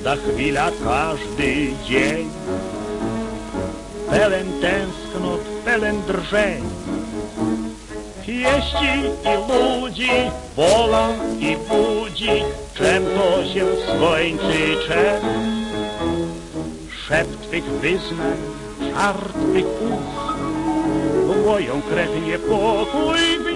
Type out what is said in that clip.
każda chwila, każdy dzień pełen tęsknot, pełen drżeń. Pieści i ludzi, wola i budzi, czem to się skończy, czem? Szept twych wyznań, żart twych ust, w moją krew niepokój